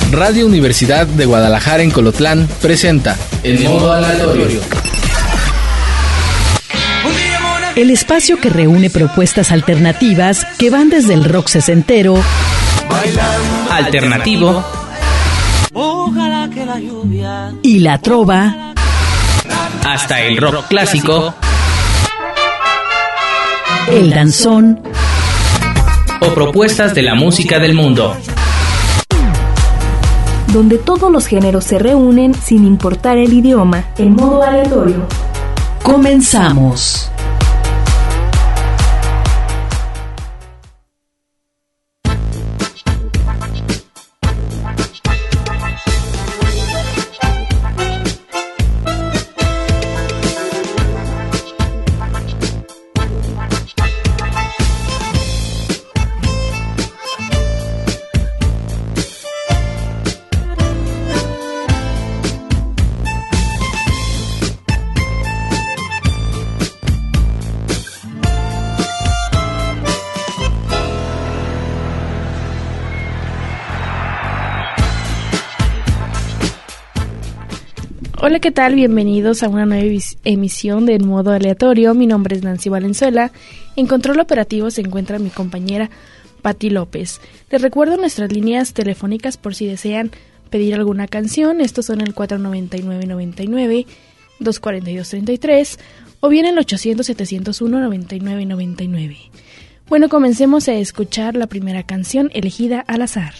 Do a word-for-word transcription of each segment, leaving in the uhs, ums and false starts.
Radio Universidad de Guadalajara en Colotlán presenta En Modo Aleatorio. El espacio que reúne propuestas alternativas que van desde el rock sesentero, alternativo y la trova, hasta el rock clásico, el danzón o propuestas de la música del mundo, donde todos los géneros se reúnen sin importar el idioma, en modo aleatorio. Comenzamos. Hola, ¿qué tal? Bienvenidos a una nueva emisión de En Modo Aleatorio. Mi nombre es Nancy Valenzuela. En control operativo se encuentra mi compañera Patti López. Les recuerdo nuestras líneas telefónicas por si desean pedir alguna canción. Estos son el cuatro noventa y nueve noventa y nueve, dos cuarenta y dos treinta y tres o bien el ochocientos setecientos uno noventa y nueve noventa y nueve. Bueno, comencemos a escuchar la primera canción elegida al azar.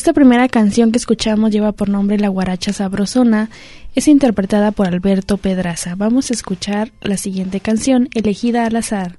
Esta primera canción que escuchamos lleva por nombre La Guaracha Sabrosona, es interpretada por Alberto Pedraza. Vamos a escuchar la siguiente canción, elegida al azar.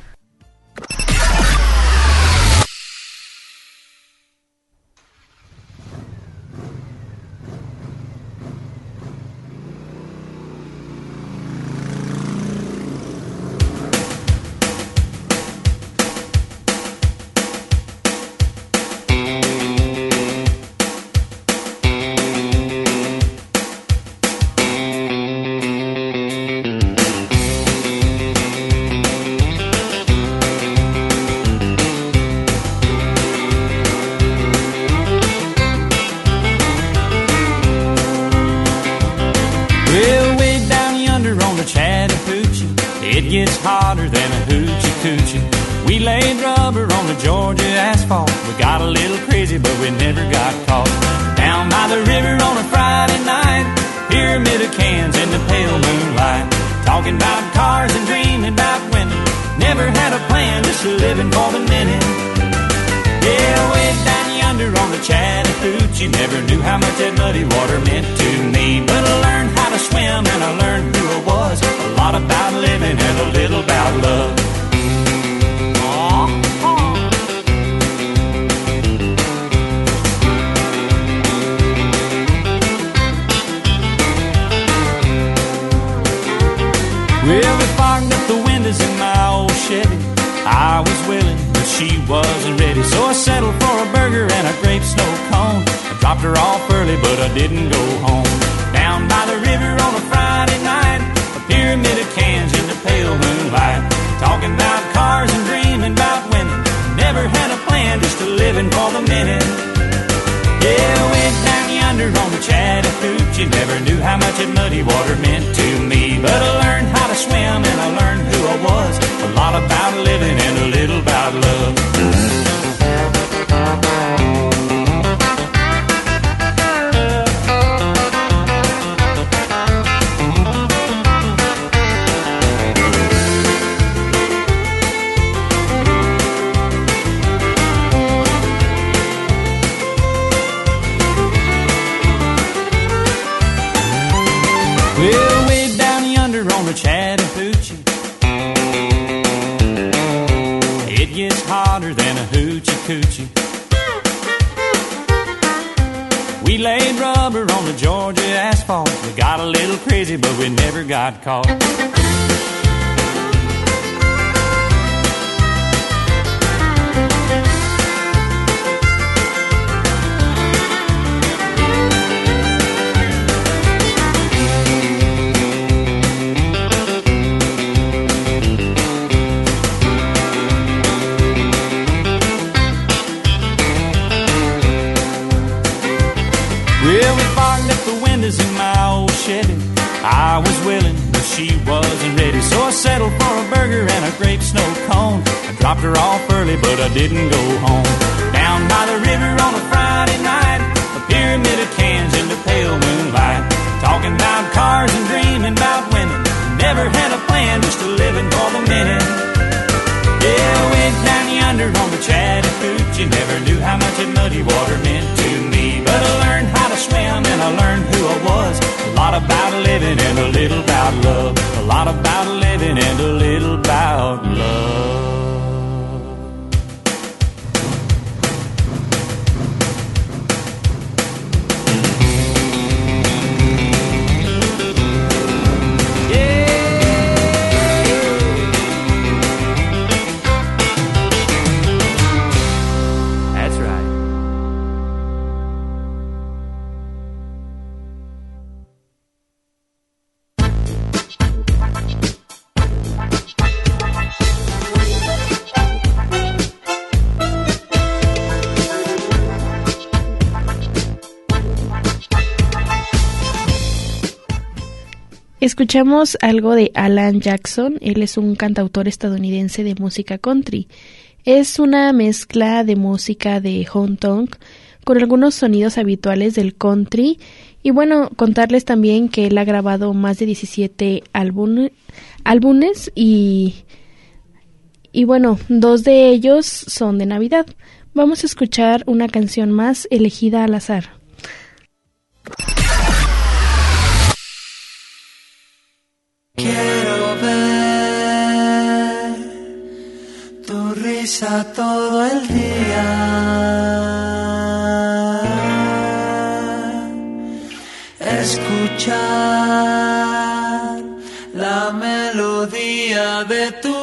Hotter than a hoochie coochie. We laid rubber on the Georgia asphalt. We got a little crazy, but we never got caught. Down by the river on a Friday night, pyramid of cans in the pale moonlight. Talking about cars and dreaming about women. Never had a plan, just living for the minute. Yeah, way down yonder on the Chattahoochee, never knew how much that muddy water meant to me. But I learned how to swim and I learned who I was. A lot about living and a little about love. Aww, aww. Well, we fogged up the windows in my old Chevy. I was willing, but she wasn't ready. So I settled for a burger and a grape snow cone. I dropped her off early, but I didn't go home. Down by the river on a Friday night, a pyramid of cans in the pale moonlight. Talking about cars and dreaming about women. Never had a plan, just a living for the minute. Yeah, went down yonder on the Chattahoochee. Never knew how much that muddy water meant to me. But I learned how to swim and I learned who I was. A lot about living and a little about love. Well, way down yonder on the Chattahoochee, it gets hotter than a hoochie coochie. We laid rubber on the Georgia asphalt. We got a little crazy, but we never got caught. Well, we fogged up the windows in my old Chevy. I was willing, but she wasn't ready. So I settled for a burger and a grape snow cone. I dropped her off early, but I didn't go home. Down by the river on a Friday night, a pyramid of cans in the pale moonlight. Talking about cars and dreaming about women. Never had a plan, just a living for the minute. Yeah, went down yonder on the Chattahoochee. Never knew how much that muddy water meant to me. But I learned how to swim and I learned who I was. A lot about living and a little about love. A lot about living and a little about love. Escuchamos algo de Alan Jackson. Él es un cantautor estadounidense de música country. Es una mezcla de música de honky tonk con algunos sonidos habituales del country. Y bueno, contarles también que él ha grabado más de diecisiete álbum, álbumes y, y bueno, dos de ellos son de Navidad. Vamos a escuchar una canción más elegida al azar. Quiero ver tu risa todo el día, escuchar la melodía de tu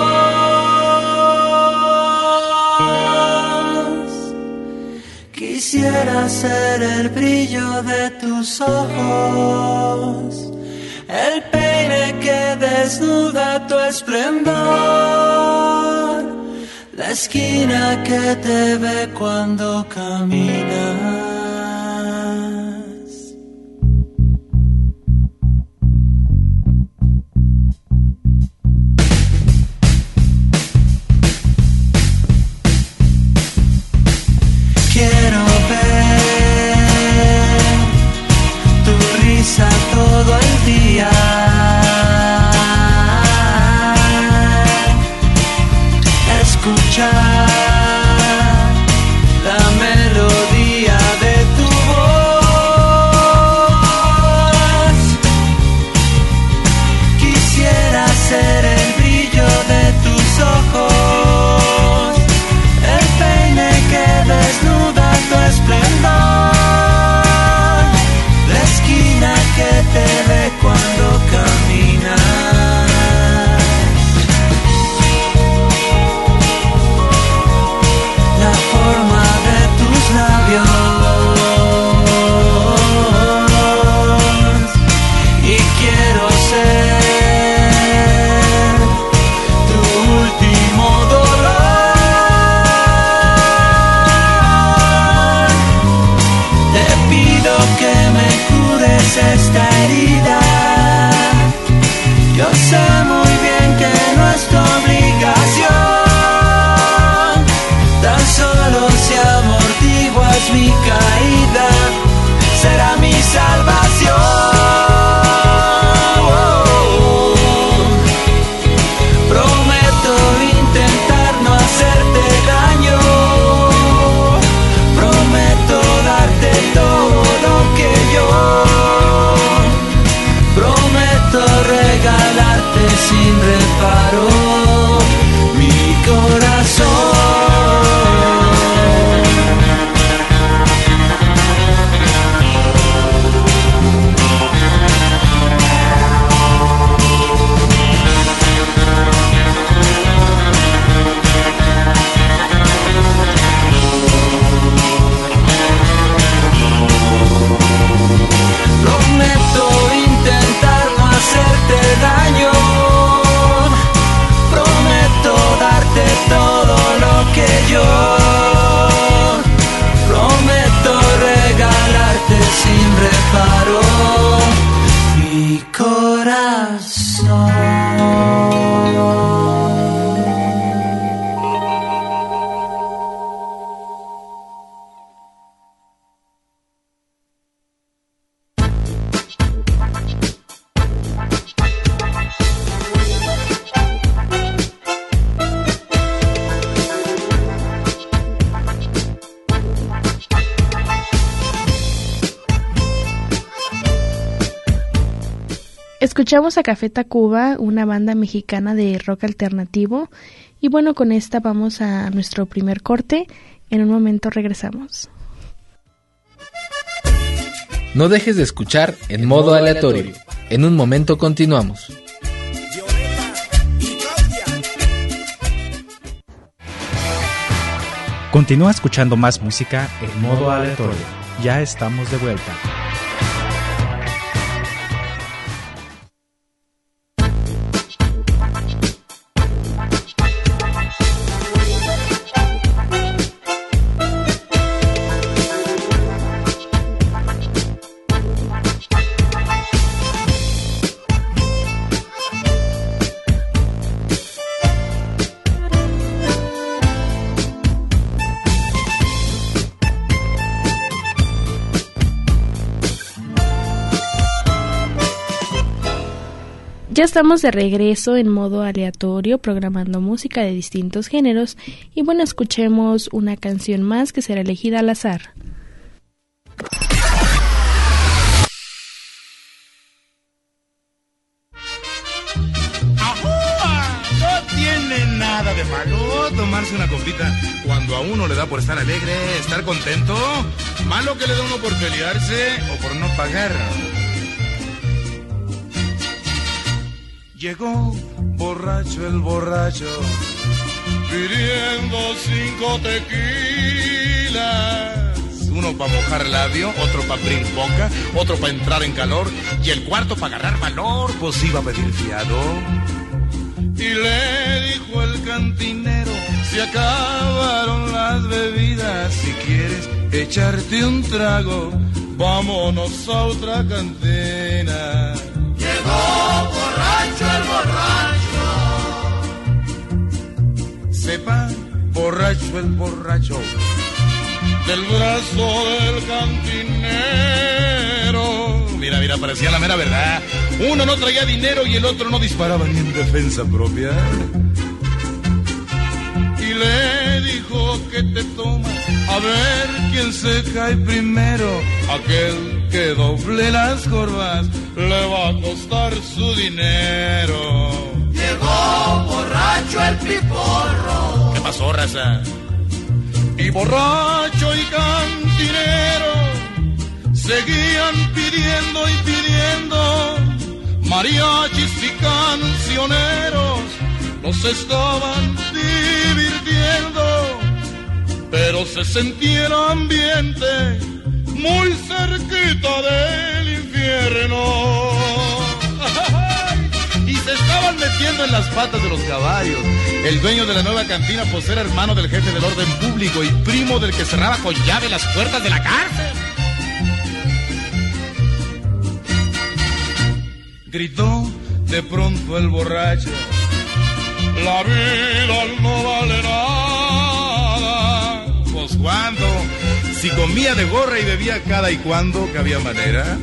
voz. Quisiera ser el brillo de tus ojos, el peine que desnuda tu esplendor, la esquina que te ve cuando caminas. Quiero ver tu risa todo el día, escuchar la melodía de tu voz. Quisiera ser el brillo de tus ojos, el peine que desnuda tu esplendor, la esquina que te ve cuando caminas, la forma de tus labios, y quiero ser tu último dolor. Te pido que me cures esta herida. Yo sé muy bien que no es tu obligación, tan solo si amortiguas mi caída, será mi salvación. Prometo intentar no hacerte daño, prometo darte todo lo que yo, prometo regalarte sin reparo mi corazón. Prometo intentar no hacerte daño, prometo darte todo lo que yo, prometo regalarte sin reparo mi corazón. Escuchamos a Café Tacuba, una banda mexicana de rock alternativo. Y bueno, con esta vamos a nuestro primer corte. En un momento regresamos. No dejes de escuchar En Modo Aleatorio. En un momento continuamos. Continúa escuchando más música en Modo Aleatorio. Ya estamos de vuelta. Ya estamos de regreso en modo aleatorio, programando música de distintos géneros. Y bueno, escuchemos una canción más que será elegida al azar. No tiene nada de malo tomarse una copita cuando a uno le da por estar alegre, estar contento. Malo que le da uno por pelearse o por no pagar. Llegó borracho el borracho, pidiendo cinco tequilas. Uno para mojar labio, otro para abrir boca, otro para entrar en calor y el cuarto para agarrar valor, pues iba a pedir fiado. Y le dijo el cantinero, se acabaron las bebidas, si quieres echarte un trago, vámonos a otra cantina. Llegó borracho el borracho. Sepa, borracho el borracho, del brazo del cantinero. Mira, mira, parecía la mera verdad. Uno no traía dinero y el otro no disparaba ni en defensa propia. Y le dijo, ¿qué te tomas? A ver quién se cae primero. Aquel que doble las corvas le va a costar su dinero. Llegó borracho el piporro. ¿Qué pasó, raza? Y borracho y cantinero seguían pidiendo y pidiendo, mariachis y cancioneros los estaban divirtiendo, pero se sentía el ambiente muy cerquita del infierno. Y se estaban metiendo en las patas de los caballos. El dueño de la nueva cantina pues era hermano del jefe del orden público y primo del que cerraba con llave las puertas de la cárcel. Gritó de pronto el borracho, la vida no vale nada. Pues cuando, si comía de gorra y bebía cada y cuando que había manera.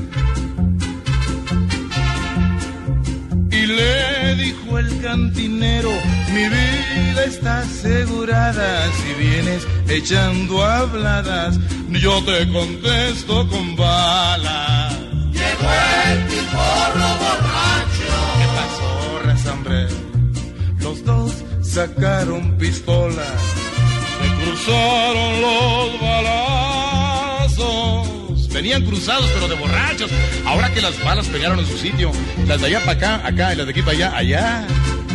Y le dijo el cantinero, mi vida está asegurada, si vienes echando habladas, yo te contesto con balas. Llegó el piporro borracho. ¿Qué pasó, razambre? Los dos sacaron pistolas, se cruzaron los balazos. Venían cruzados pero de borrachos. Ahora que las balas pegaron en su sitio, las de allá para acá, acá, y las de aquí para allá, allá.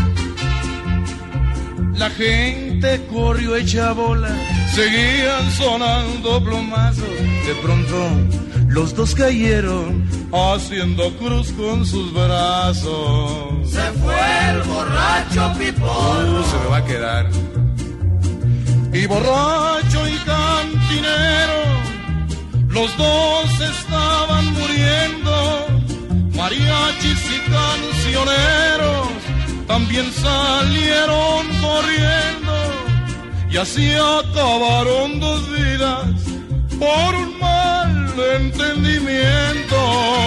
La gente corrió hecha bola, seguían sonando plomazos. De pronto los dos cayeron haciendo cruz con sus brazos. Se fue el borracho piporro. Uh, se me va a quedar. Y borracho y cantinero, los dos estaban muriendo. Mariachis y cancioneros también salieron corriendo. Y así acabaron dos vidas por un mal entendimiento.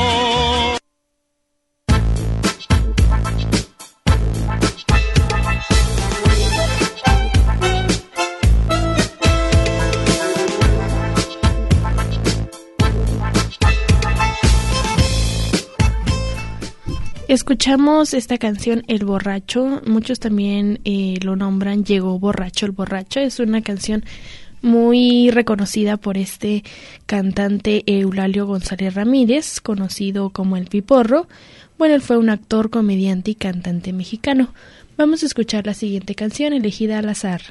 Escuchamos esta canción El Borracho, muchos también eh, lo nombran Llegó Borracho el Borracho. Es una canción muy reconocida por este cantante Eulalio González Ramírez, conocido como El Piporro. Bueno, él fue un actor, comediante y cantante mexicano. Vamos a escuchar la siguiente canción elegida al azar.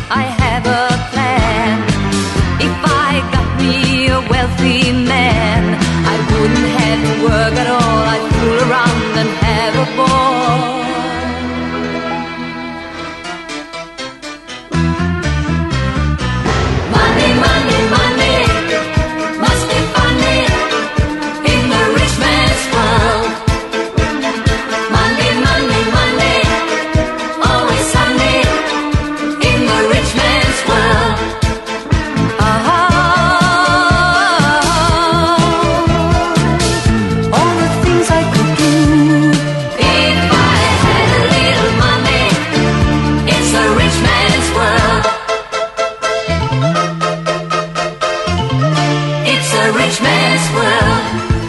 Wealthy man a rich man's world.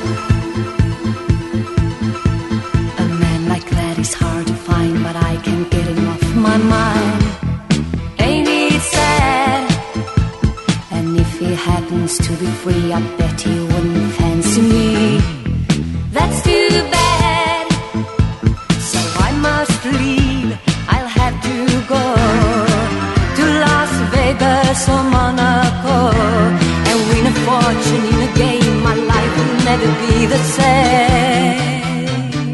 A man like that is hard to find, but I can't get him off my mind. Ain't it sad? And if he happens to be free, I bet he wouldn't fancy me. That's too bad. So I must leave. I'll have to go to Las Vegas or Monaco and win a fortune in a game. My life will never be the same.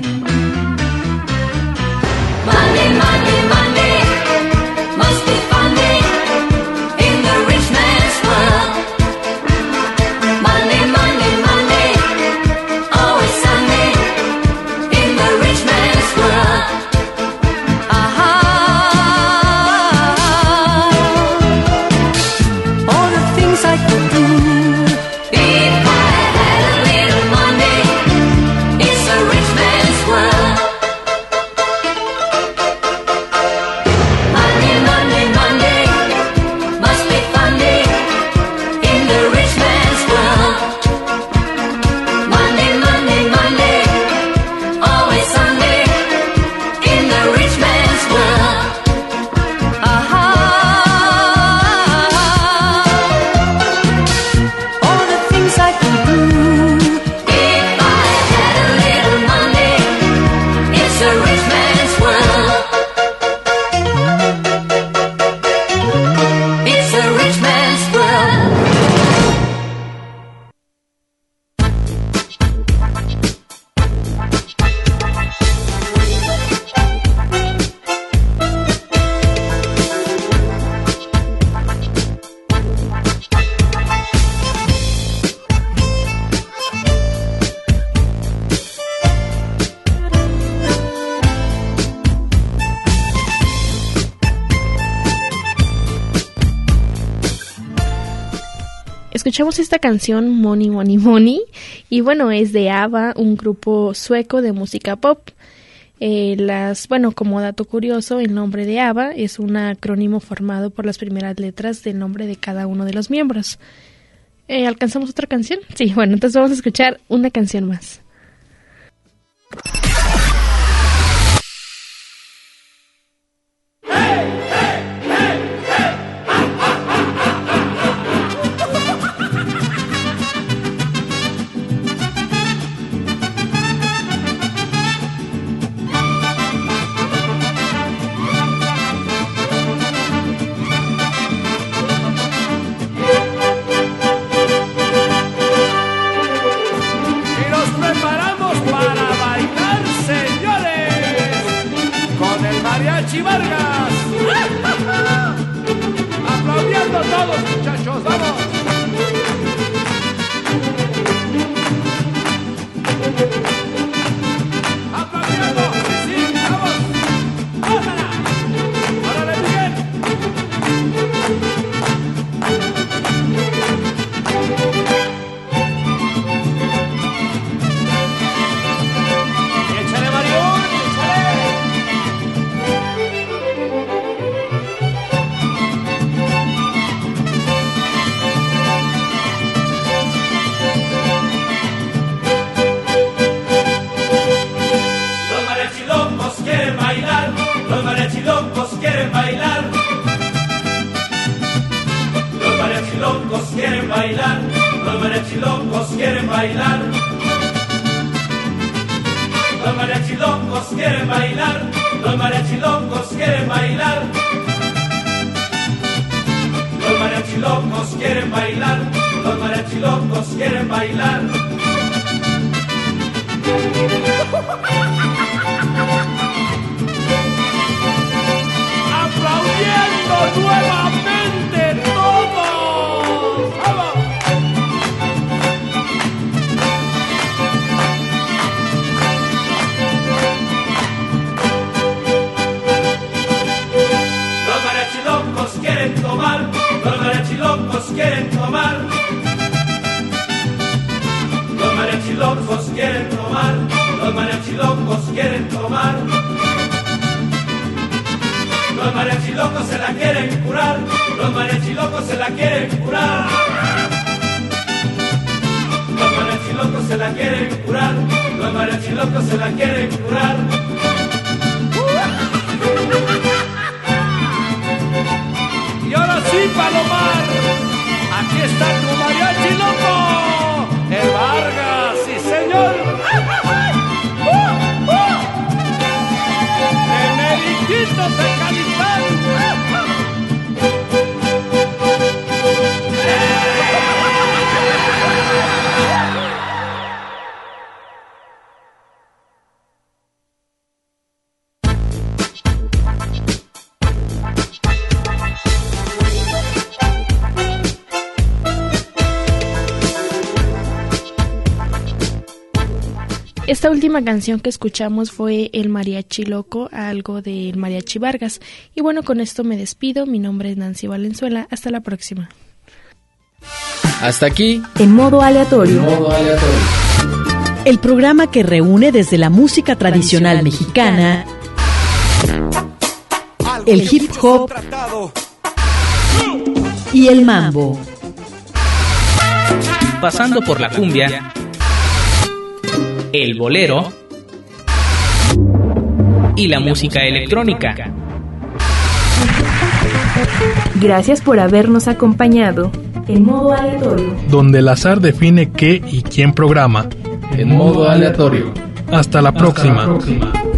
Money, money, money must be funny in the rich man's world. Money, money, money, always sunny in the rich man's world. Uh-huh. All the things I could do if I had a little money. It's a rich man's world. Money, money, money must be funny in the rich man's world. Money, money, money, always sunny in the rich man's world. Uh-huh. All the things I could do if I had a little money. It's a rich man's world. It's a rich man's world. Escuchamos esta canción Money, Money, Money y bueno, es de ABBA, un grupo sueco de música pop. Eh, las, bueno, como dato curioso, el nombre de ABBA es un acrónimo formado por las primeras letras del nombre de cada uno de los miembros. Eh, ¿Alcanzamos otra canción? Sí, bueno, entonces vamos a escuchar una canción más. Y nos preparamos para bailar, señores, con el Mariachi Vargas. Aplaudiendo todos, muchachos, vamos. Aplaudiendo, sí, vamos. ¡Pásala! ¡Órale, bien! ¡Échale, Marión! ¡Échale! Los mariachilongos quieren bailar, los mariachilongos quieren bailar. Los mariachilongos quieren bailar, los mariachilongos quieren bailar. Los mariachilongos quieren bailar, los mariachilongos quieren bailar. Los mariachilongos quieren bailar, los mariachilongos quieren bailar. ¡Aplaudiendo nuevamente todos! ¡Vamos! Los mariachilongos quieren tomar, los mariachilongos quieren tomar. Los mariachilongos quieren tomar, los mariachilongos quieren tomar. Los mariachilongos se la quieren curar, los mariachilongos se la quieren curar. la quieren curar, los mariachis locos se la quieren curar. Y ahora sí, Palomar, aquí está tu mariachi loco, el Vargas, sí señor. El Meriquito de Calistán. Esta última canción que escuchamos fue El Mariachi Loco, algo del Mariachi Vargas. Y bueno, con esto me despido. Mi nombre es Nancy Valenzuela. Hasta la próxima. Hasta aquí. En modo aleatorio. En modo aleatorio. El programa que reúne desde la música tradicional mexicana, el hip hop y el mambo. Pasando por la cumbia, el bolero y la música electrónica. Gracias por habernos acompañado en modo aleatorio, donde el azar define qué y quién programa. En modo aleatorio. Hasta la próxima. Hasta la próxima.